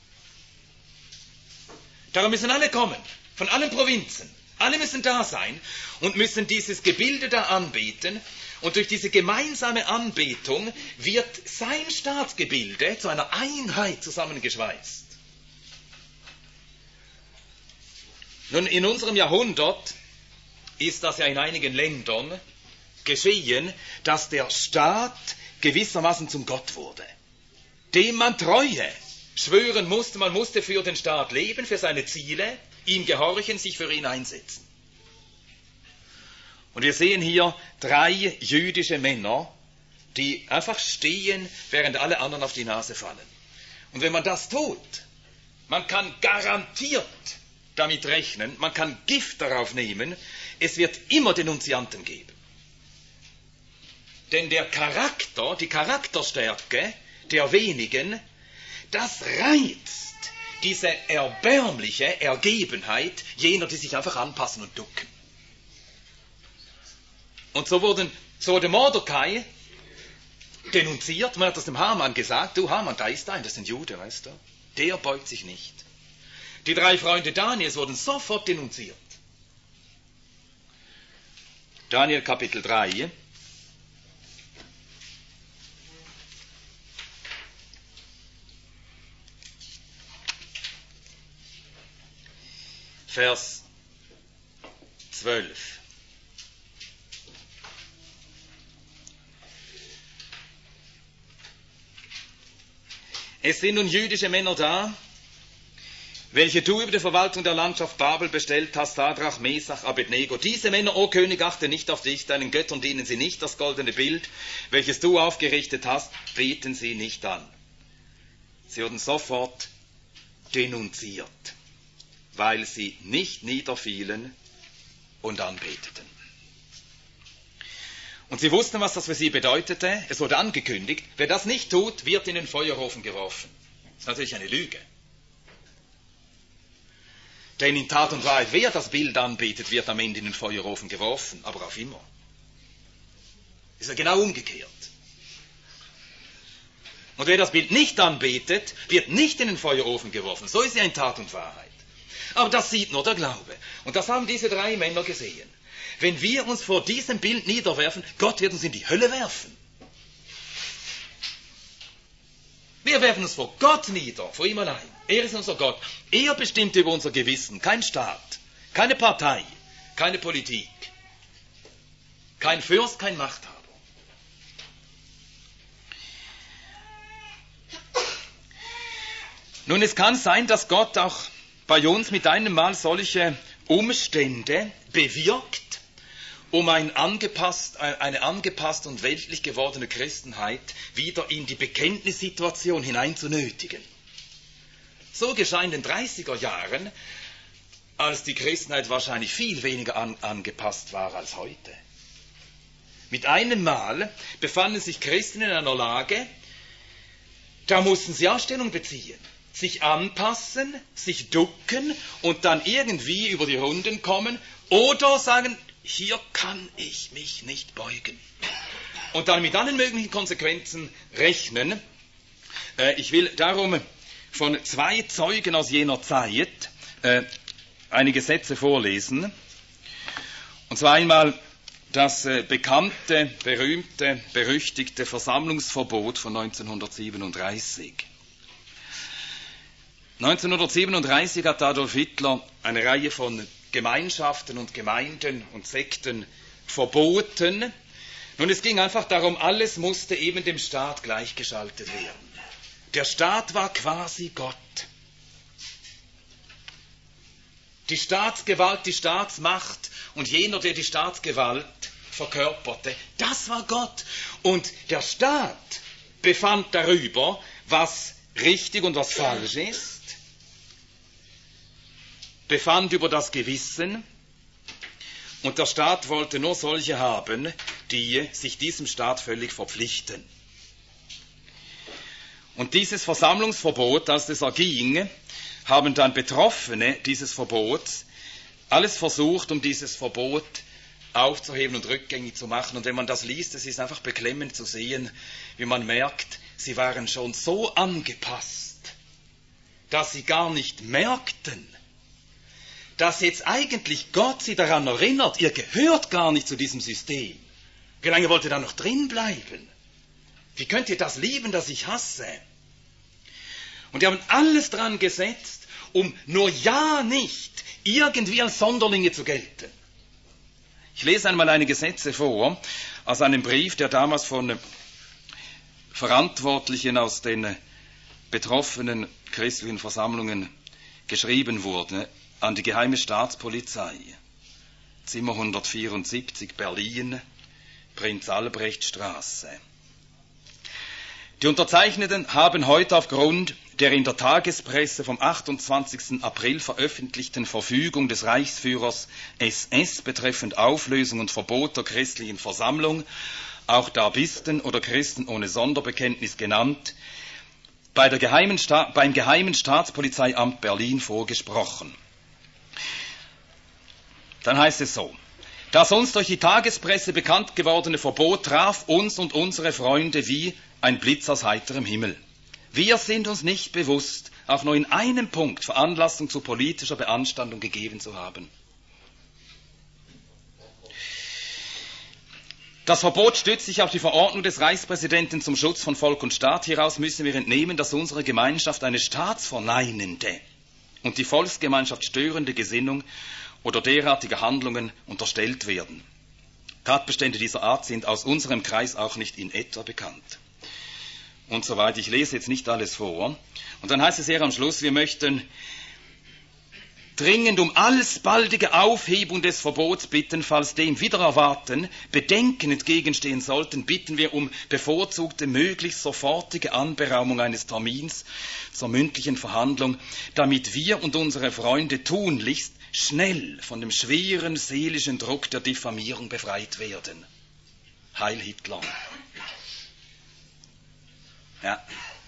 Darum müssen alle kommen, von allen Provinzen. Alle müssen da sein und müssen dieses Gebilde da anbeten. Und durch diese gemeinsame Anbetung wird sein Staatsgebilde zu einer Einheit zusammengeschweißt. Nun, in unserem Jahrhundert ist das ja in einigen Ländern geschehen, dass der Staat gewissermaßen zum Gott wurde, dem man Treue schwören musste. Man musste für den Staat leben, für seine Ziele, ihm gehorchen, sich für ihn einsetzen. Und wir sehen hier 3 jüdische Männer, die einfach stehen, während alle anderen auf die Nase fallen. Und wenn man das tut, man kann garantiert damit rechnen, man kann Gift darauf nehmen, es wird immer Denunzianten geben. Denn der Charakter, die Charakterstärke der wenigen, das reizt diese erbärmliche Ergebenheit jener, die sich einfach anpassen und ducken. Und so wurde Mordecai denunziert. Man hat das dem Haman gesagt. Du Haman, da ist ein, das ist ein Jude, weißt du. Der beugt sich nicht. Die 3 Freunde Daniels wurden sofort denunziert. Daniel Kapitel 3. Vers 12. Es sind nun jüdische Männer da, welche du über die Verwaltung der Landschaft Babel bestellt hast, Sadrach, Mesach, Abednego. Diese Männer, o König, achte nicht auf dich, deinen Göttern dienen sie nicht, das goldene Bild, welches du aufgerichtet hast, beten sie nicht an. Sie wurden sofort denunziert, weil sie nicht niederfielen und anbeteten. Und sie wussten, was das für sie bedeutete. Es wurde angekündigt, wer das nicht tut, wird in den Feuerofen geworfen. Das ist natürlich eine Lüge. Denn in Tat und Wahrheit, wer das Bild anbetet, wird am Ende in den Feuerofen geworfen, aber auf immer. Ist ja genau umgekehrt. Und wer das Bild nicht anbetet, wird nicht in den Feuerofen geworfen. So ist ja in Tat und Wahrheit. Aber das sieht nur der Glaube. Und das haben diese 3 Männer gesehen. Wenn wir uns vor diesem Bild niederwerfen, Gott wird uns in die Hölle werfen. Wir werfen uns vor Gott nieder, vor ihm allein. Er ist unser Gott. Er bestimmt über unser Gewissen, kein Staat, Keine Partei, keine Politik, kein Fürst, kein Machthaber. Nun, es kann sein, dass Gott auch bei uns mit einem Mal solche Umstände bewirkt, um eine angepasst und weltlich gewordene Christenheit wieder in die Bekenntnissituation hineinzunötigen. So geschah in den 30er Jahren, als die Christenheit wahrscheinlich viel weniger angepasst war als heute. Mit einem Mal befanden sich Christen in einer Lage, da mussten sie Stellung beziehen, sich anpassen, sich ducken und dann irgendwie über die Runden kommen oder sagen, hier kann ich mich nicht beugen. Und dann mit allen möglichen Konsequenzen rechnen. Ich will darum von 2 Zeugen aus jener Zeit einige Sätze vorlesen. Und zwar einmal das bekannte, berühmte, berüchtigte Versammlungsverbot von 1937. 1937 hat Adolf Hitler eine Reihe von Gemeinschaften und Gemeinden und Sekten verboten. Nun, es ging einfach darum, alles musste eben dem Staat gleichgeschaltet werden. Der Staat war quasi Gott. Die Staatsgewalt, die Staatsmacht und jener, der die Staatsgewalt verkörperte, das war Gott. Und der Staat befand darüber, was richtig und was falsch ist, befand über das Gewissen, und der Staat wollte nur solche haben, die sich diesem Staat völlig verpflichten. Und dieses Versammlungsverbot, als es erging, haben dann Betroffene dieses Verbots alles versucht, um dieses Verbot aufzuheben und rückgängig zu machen. Und wenn man das liest, es ist einfach beklemmend zu sehen, wie man merkt, sie waren schon so angepasst, dass sie gar nicht merkten, dass jetzt eigentlich Gott sie daran erinnert, ihr gehört gar nicht zu diesem System. Wie lange wollt ihr da noch drin bleiben? Wie könnt ihr das lieben, das ich hasse? Und die haben alles dran gesetzt, um nur ja nicht irgendwie als Sonderlinge zu gelten. Ich lese einmal einige Sätze vor aus einem Brief, der damals von Verantwortlichen aus den betroffenen christlichen Versammlungen geschrieben wurde an die Geheime Staatspolizei, Zimmer 174, Berlin, Prinz-Albrecht-Straße. Die Unterzeichneten haben heute aufgrund der in der Tagespresse vom 28. April veröffentlichten Verfügung des Reichsführers SS betreffend Auflösung und Verbot der christlichen Versammlung, auch Darbisten oder Christen ohne Sonderbekenntnis genannt, beim Geheimen Staatspolizeiamt Berlin vorgesprochen. Dann heißt es so: Das uns durch die Tagespresse bekannt gewordene Verbot traf uns und unsere Freunde wie ein Blitz aus heiterem Himmel. Wir sind uns nicht bewusst, auch nur in einem Punkt Veranlassung zu politischer Beanstandung gegeben zu haben. Das Verbot stützt sich auf die Verordnung des Reichspräsidenten zum Schutz von Volk und Staat. Hieraus müssen wir entnehmen, dass unsere Gemeinschaft eine staatsverneinende und die Volksgemeinschaft störende Gesinnung oder derartige Handlungen unterstellt werden. Tatbestände dieser Art sind aus unserem Kreis auch nicht in etwa bekannt. Und so weiter. Ich lese jetzt nicht alles vor. Und dann heißt es hier am Schluss, wir möchten dringend um alsbaldige Aufhebung des Verbots bitten, falls dem Wiedererwarten Bedenken entgegenstehen sollten, bitten wir um bevorzugte, möglichst sofortige Anberaumung eines Termins zur mündlichen Verhandlung, damit wir und unsere Freunde tunlichst schnell von dem schweren seelischen Druck der Diffamierung befreit werden. Heil Hitler. Ja.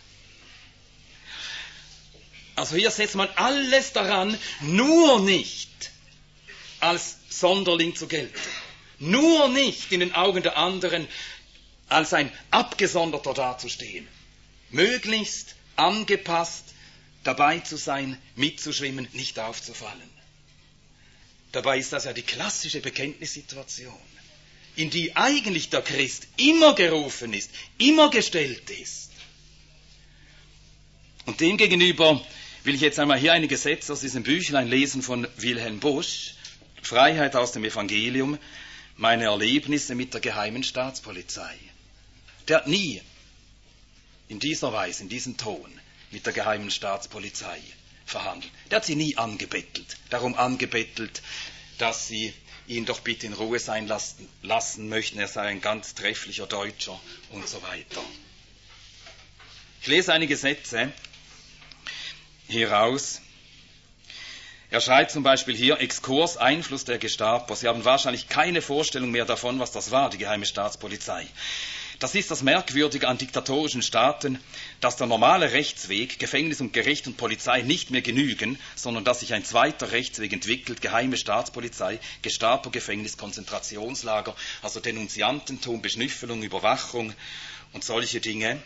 Also hier setzt man alles daran, nur nicht als Sonderling zu gelten. Nur nicht in den Augen der anderen als ein Abgesonderter dazustehen. Möglichst angepasst dabei zu sein, mitzuschwimmen, nicht aufzufallen. Dabei ist das ja die klassische Bekenntnissituation, in die eigentlich der Christ immer gerufen ist, immer gestellt ist. Und demgegenüber will ich jetzt einmal hier einige Sätze aus diesem Büchlein lesen von Wilhelm Busch, Freiheit aus dem Evangelium, meine Erlebnisse mit der geheimen Staatspolizei. Der hat nie in dieser Weise, in diesem Ton mit der geheimen Staatspolizei verhandelt. Der hat sie nie angebettelt, darum angebettelt, dass sie ihn doch bitte in Ruhe sein lassen möchten, er sei ein ganz trefflicher Deutscher und so weiter. Ich lese einige Sätze hieraus. Er schreibt zum Beispiel hier, Exkurs, Einfluss der Gestapo. Sie haben wahrscheinlich keine Vorstellung mehr davon, was das war, die geheime Staatspolizei. Das ist das Merkwürdige an diktatorischen Staaten, dass der normale Rechtsweg, Gefängnis und Gericht und Polizei nicht mehr genügen, sondern dass sich ein zweiter Rechtsweg entwickelt, geheime Staatspolizei, Gestapo, Gefängnis, Konzentrationslager, also Denunziantentum, Beschnüffelung, Überwachung und solche Dinge.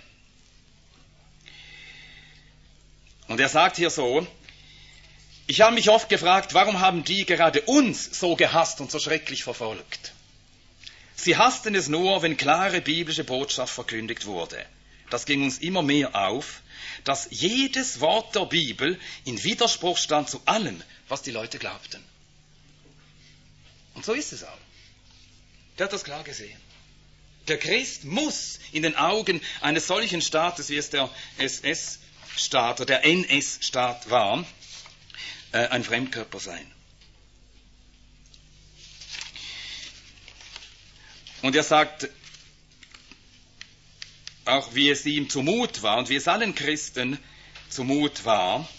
Und er sagt hier so, ich habe mich oft gefragt, warum haben die gerade uns so gehasst und so schrecklich verfolgt? Sie hassten es nur, wenn klare biblische Botschaft verkündigt wurde. Das ging uns immer mehr auf, dass jedes Wort der Bibel in Widerspruch stand zu allem, was die Leute glaubten. Und so ist es auch. Der hat das klar gesehen. Der Christ muss in den Augen eines solchen Staates, wie es der SS-Staat oder der NS-Staat war, ein Fremdkörper sein. Und er sagt, auch wie es ihm zumut war und wie es allen Christen zumut war,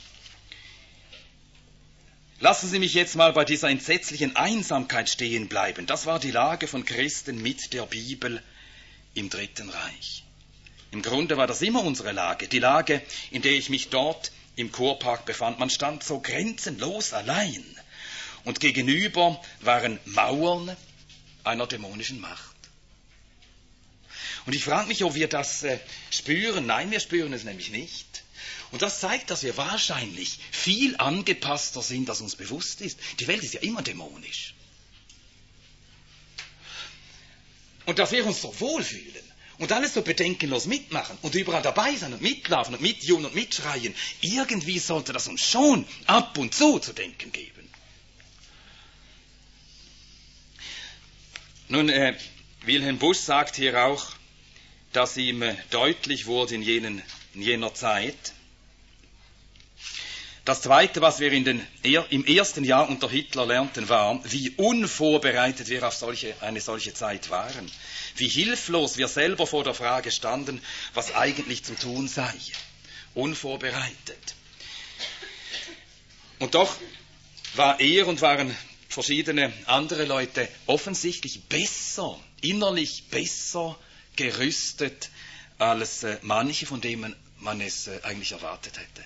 lassen Sie mich jetzt mal bei dieser entsetzlichen Einsamkeit stehen bleiben. Das war die Lage von Christen mit der Bibel im Dritten Reich. Im Grunde war das immer unsere Lage, die Lage, in der ich mich dort im Kurpark befand. Man stand so grenzenlos allein und gegenüber waren Mauern einer dämonischen Macht. Und ich frage mich, ob wir das spüren. Nein, wir spüren es nämlich nicht. Und das zeigt, dass wir wahrscheinlich viel angepasster sind, als uns bewusst ist. Die Welt ist ja immer dämonisch. Und dass wir uns so wohlfühlen und alles so bedenkenlos mitmachen und überall dabei sein und mitlaufen und mitjubeln und mitschreien, irgendwie sollte das uns schon ab und zu denken geben. Nun, Wilhelm Busch sagt hier auch, dass ihm deutlich wurde in jener Zeit. Das Zweite, was wir im ersten Jahr unter Hitler lernten, war, wie unvorbereitet wir auf eine solche Zeit waren. Wie hilflos wir selber vor der Frage standen, was eigentlich zu tun sei. Unvorbereitet. Und doch war er und waren verschiedene andere Leute offensichtlich besser, innerlich besser gerüstet als manche, von denen man es eigentlich erwartet hätte.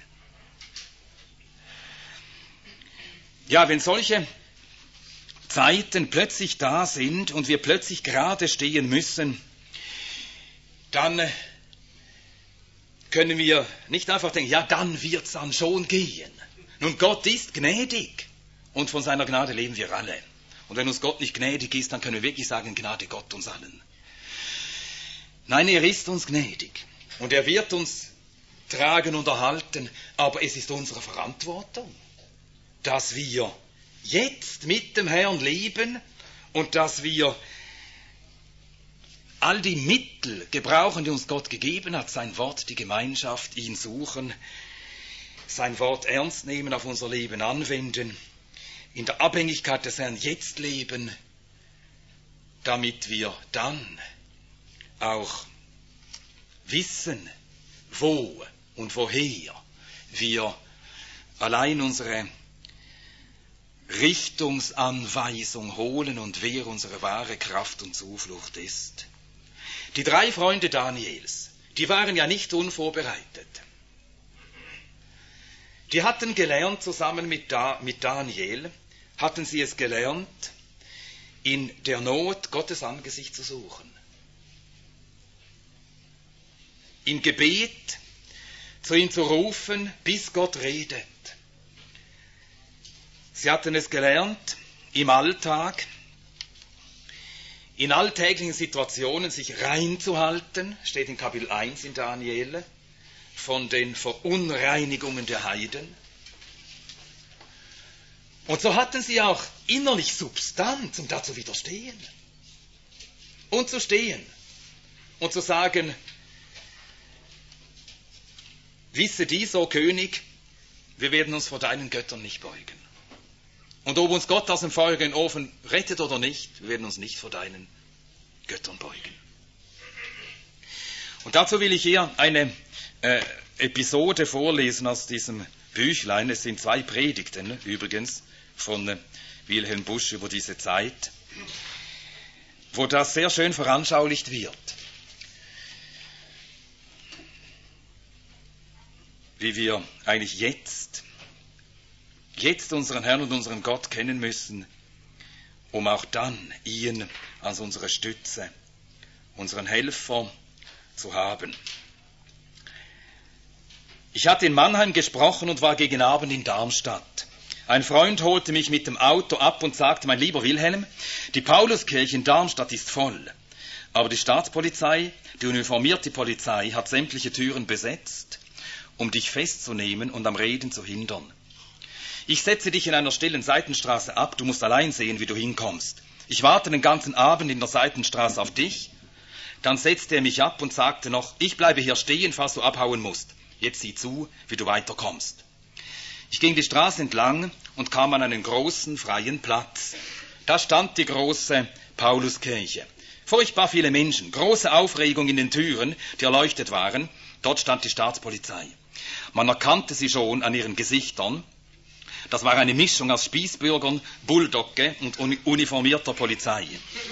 Ja, wenn solche Zeiten plötzlich da sind und wir plötzlich gerade stehen müssen, dann können wir nicht einfach denken, ja, dann wird's dann schon gehen. Nun, Gott ist gnädig und von seiner Gnade leben wir alle. Und wenn uns Gott nicht gnädig ist, dann können wir wirklich sagen, Gnade Gott uns allen. Nein, er ist uns gnädig und er wird uns tragen und erhalten, aber es ist unsere Verantwortung, dass wir jetzt mit dem Herrn leben und dass wir all die Mittel gebrauchen, die uns Gott gegeben hat, sein Wort, die Gemeinschaft, ihn suchen, sein Wort ernst nehmen, auf unser Leben anwenden, in der Abhängigkeit des Herrn jetzt leben, damit wir dann auch wissen, wo und woher wir allein unsere Richtungsanweisung holen und wer unsere wahre Kraft und Zuflucht ist. Die 3 Freunde Daniels, die waren ja nicht unvorbereitet. Die hatten gelernt, zusammen mit Daniel, hatten sie es gelernt, in der Not Gottes Angesicht zu suchen. Im Gebet zu ihm zu rufen, bis Gott redet. Sie hatten es gelernt, im Alltag, in alltäglichen Situationen sich reinzuhalten, steht in Kapitel 1 in Daniel, von den Verunreinigungen der Heiden. Und so hatten sie auch innerlich Substanz, um da zu widerstehen. Und zu stehen. Und zu sagen, wisse dies, o König, wir werden uns vor deinen Göttern nicht beugen. Und ob uns Gott aus dem feurigen Ofen rettet oder nicht, wir werden uns nicht vor deinen Göttern beugen. Und dazu will ich hier eine Episode vorlesen aus diesem Büchlein. Es sind 2 Predigten übrigens von Wilhelm Busch über diese Zeit, wo das sehr schön veranschaulicht wird. Wie wir eigentlich jetzt unseren Herrn und unseren Gott kennen müssen, um auch dann ihn als unsere Stütze, unseren Helfer zu haben. Ich hatte in Mannheim gesprochen und war gegen Abend in Darmstadt. Ein Freund holte mich mit dem Auto ab und sagte, mein lieber Wilhelm, die Pauluskirche in Darmstadt ist voll. Aber die Staatspolizei, die uniformierte Polizei, hat sämtliche Türen besetzt, um dich festzunehmen und am Reden zu hindern. Ich setze dich in einer stillen Seitenstraße ab, du musst allein sehen, wie du hinkommst. Ich warte den ganzen Abend in der Seitenstraße auf dich. Dann setzte er mich ab und sagte noch, ich bleibe hier stehen, falls du abhauen musst. Jetzt sieh zu, wie du weiterkommst. Ich ging die Straße entlang und kam an einen großen, freien Platz. Da stand die große Pauluskirche. Furchtbar viele Menschen, große Aufregung in den Türen, die erleuchtet waren. Dort stand die Staatspolizei. Man erkannte sie schon an ihren Gesichtern. Das war eine Mischung aus Spießbürgern, Bulldogge und uniformierter Polizei.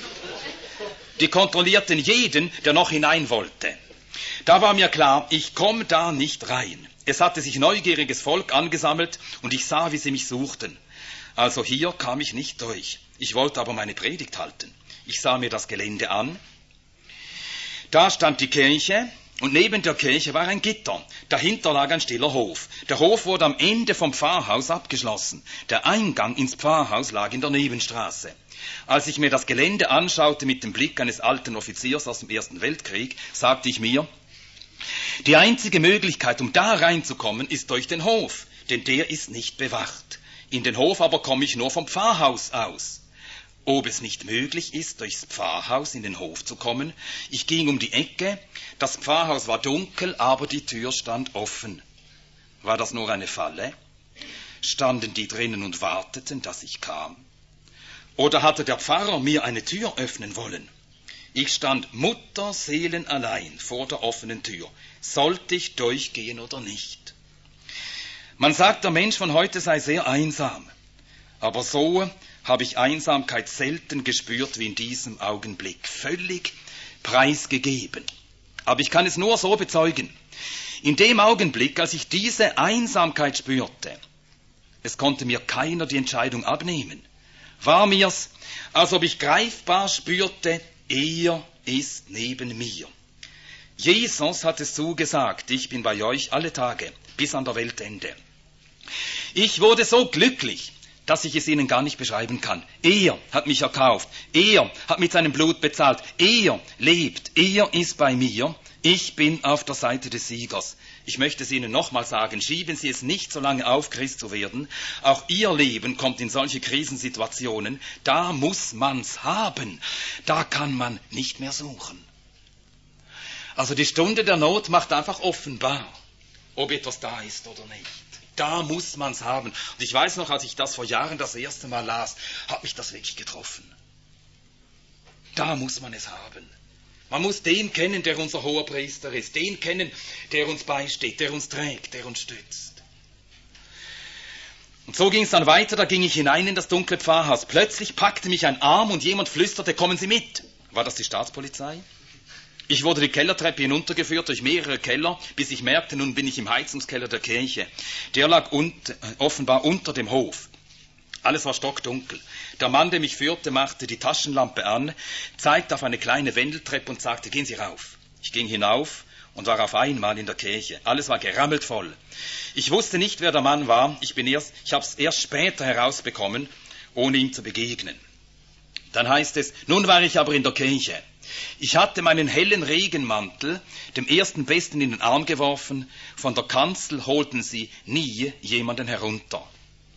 Die kontrollierten jeden, der noch hinein wollte. Da war mir klar, ich komme da nicht rein. Es hatte sich neugieriges Volk angesammelt und ich sah, wie sie mich suchten. Also hier kam ich nicht durch. Ich wollte aber meine Predigt halten. Ich sah mir das Gelände an. Da stand die Kirche und neben der Kirche war ein Gitter. Dahinter lag ein stiller Hof. Der Hof wurde am Ende vom Pfarrhaus abgeschlossen. Der Eingang ins Pfarrhaus lag in der Nebenstraße. Als ich mir das Gelände anschaute mit dem Blick eines alten Offiziers aus dem Ersten Weltkrieg, sagte ich mir, die einzige Möglichkeit, um da reinzukommen, ist durch den Hof, denn der ist nicht bewacht. In den Hof aber komme ich nur vom Pfarrhaus aus. Ob es nicht möglich ist, durchs Pfarrhaus in den Hof zu kommen? Ich ging um die Ecke, das Pfarrhaus war dunkel, aber die Tür stand offen. War das nur eine Falle? Standen die drinnen und warteten, dass ich kam? Oder hatte der Pfarrer mir eine Tür öffnen wollen? Ich stand mutterseelenallein vor der offenen Tür. Sollte ich durchgehen oder nicht? Man sagt, der Mensch von heute sei sehr einsam. Aber so habe ich Einsamkeit selten gespürt wie in diesem Augenblick. Völlig preisgegeben. Aber ich kann es nur so bezeugen. In dem Augenblick, als ich diese Einsamkeit spürte, es konnte mir keiner die Entscheidung abnehmen, war mir's, als ob ich greifbar spürte, er ist neben mir. Jesus hat es zugesagt, ich bin bei euch alle Tage, bis an der Weltende. Ich wurde so glücklich, dass ich es Ihnen gar nicht beschreiben kann. Er hat mich erkauft, er hat mit seinem Blut bezahlt, er lebt, er ist bei mir, ich bin auf der Seite des Siegers. Ich möchte es Ihnen nochmal sagen, schieben Sie es nicht so lange auf, Christ zu werden. Auch Ihr Leben kommt in solche Krisensituationen. Da muss man's haben. Da kann man nicht mehr suchen. Also die Stunde der Not macht einfach offenbar, ob etwas da ist oder nicht. Da muss man's haben. Und ich weiß noch, als ich das vor Jahren das erste Mal las, hat mich das wirklich getroffen. Da muss man es haben. Man muss den kennen, der unser Hoherpriester ist, den kennen, der uns beisteht, der uns trägt, der uns stützt. Und so ging es dann weiter, da ging ich hinein in das dunkle Pfarrhaus. Plötzlich packte mich ein Arm und jemand flüsterte, kommen Sie mit. War das die Staatspolizei? Ich wurde die Kellertreppe hinuntergeführt durch mehrere Keller, bis ich merkte, nun bin ich im Heizungskeller der Kirche. Der lag offenbar unter dem Hof. Alles war stockdunkel. Der Mann, der mich führte, machte die Taschenlampe an, zeigte auf eine kleine Wendeltreppe und sagte, gehen Sie rauf. Ich ging hinauf und war auf einmal in der Kirche. Alles war gerammelt voll. Ich wusste nicht, wer der Mann war. Ich habe es erst später herausbekommen, ohne ihm zu begegnen. Dann heißt es, nun war ich aber in der Kirche. Ich hatte meinen hellen Regenmantel dem ersten Besten in den Arm geworfen. Von der Kanzel holten sie nie jemanden herunter.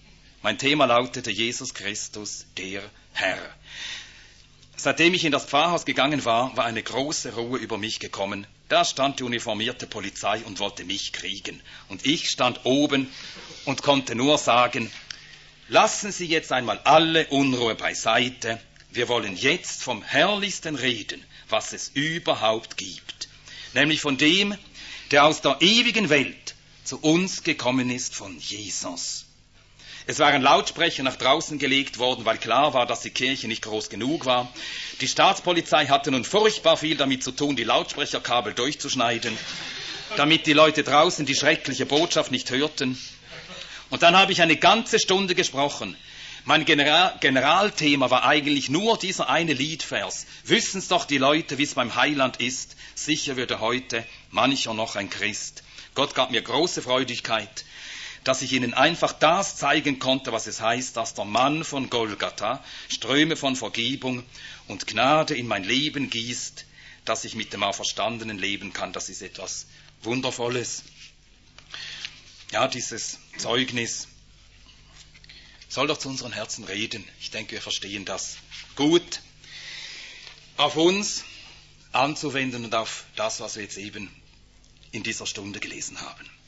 Mein Thema lautete Jesus Christus, der Herr. Seitdem ich in das Pfarrhaus gegangen war, war eine große Ruhe über mich gekommen. Da stand die uniformierte Polizei und wollte mich kriegen. Und ich stand oben und konnte nur sagen, lassen Sie jetzt einmal alle Unruhe beiseite. Wir wollen jetzt vom Herrlichsten reden, was es überhaupt gibt. Nämlich von dem, der aus der ewigen Welt zu uns gekommen ist, von Jesus. Es waren Lautsprecher nach draußen gelegt worden, weil klar war, dass die Kirche nicht groß genug war. Die Staatspolizei hatte nun furchtbar viel damit zu tun, die Lautsprecherkabel durchzuschneiden, damit die Leute draußen die schreckliche Botschaft nicht hörten. Und dann habe ich eine ganze Stunde gesprochen. Mein Generalthema war eigentlich nur dieser eine Liedvers. Wissen's doch die Leute, wie es beim Heiland ist. Sicher würde heute mancher noch ein Christ. Gott gab mir große Freudigkeit, dass ich ihnen einfach das zeigen konnte, was es heißt, dass der Mann von Golgatha Ströme von Vergebung und Gnade in mein Leben gießt, dass ich mit dem Auferstandenen leben kann. Das ist etwas Wundervolles. Ja, dieses Zeugnis soll doch zu unseren Herzen reden. Ich denke, wir verstehen das gut. Auf uns anzuwenden und auf das, was wir jetzt eben in dieser Stunde gelesen haben.